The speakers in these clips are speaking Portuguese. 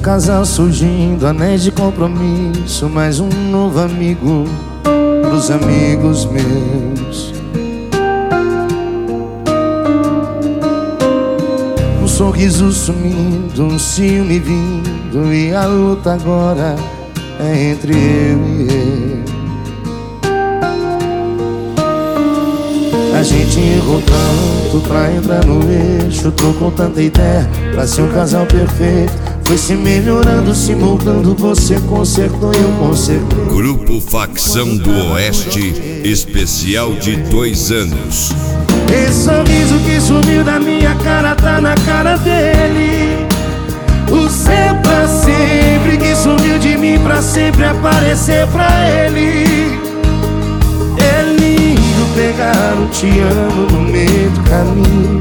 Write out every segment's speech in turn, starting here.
casal surgindo, anéis de compromisso, mais um novo amigo pros amigos meus. Um sorriso sumindo, um ciúme vindo, e a luta agora é entre eu e ele. A gente errou tanto pra entrar no eixo, trocou tanta ideia pra ser um casal perfeito. Foi se melhorando, se moldando, você consertou e eu consertei. Grupo Facção do Oeste, especial de 2 anos. Esse sorriso que sumiu da minha cara tá na cara dele. O seu pra sempre que sumiu de mim pra sempre aparecer pra ele. É lindo pegar um te amo no meio do caminho.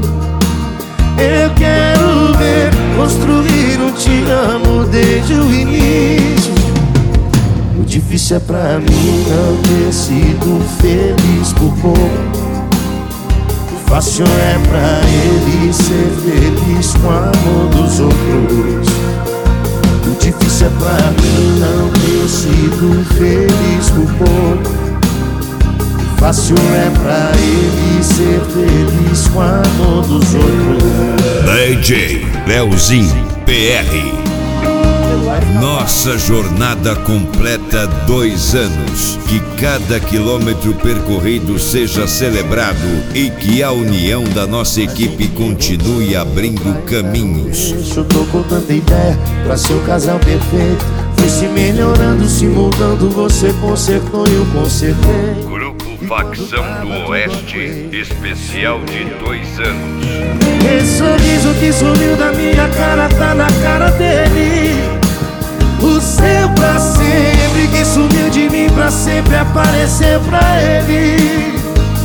Eu quero ver construir um te amo desde o início. O difícil é pra mim não ter sido feliz por pouco. O fácil é pra ele ser feliz com o amor dos outros. O difícil é pra mim não ter sido feliz por pouco. Fácil é pra ele ser feliz com o amor dos outros. DJ Leozinho PR. Nossa jornada completa 2 anos. Que cada quilômetro percorrido seja celebrado e que a união da nossa equipe continue abrindo caminhos. Eu tô com tanta ideia pra ser um casal perfeito. Foi se melhorando, se moldando, você consertou e eu consertei. Grupo Facção do Oeste, especial de 2 anos. Esse sorriso que sumiu da minha cara tá na cara dele. O seu pra sempre que sumiu de mim pra sempre aparecer pra ele.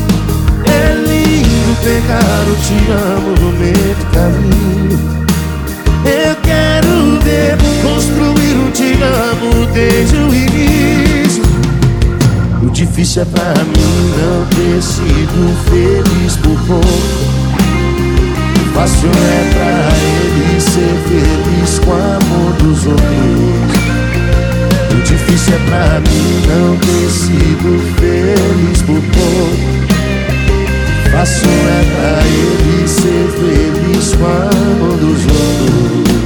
É lindo pegar o te amo no meio do caminho. Eu quero ver construir um te amo desde o início. O difícil é pra mim não ter sido feliz por pouco. O fácil é pra ele ser feliz com o amor dos outros. O difícil é pra mim não ter sido feliz por pouco. O fácil é pra ele ser feliz com o amor dos outros.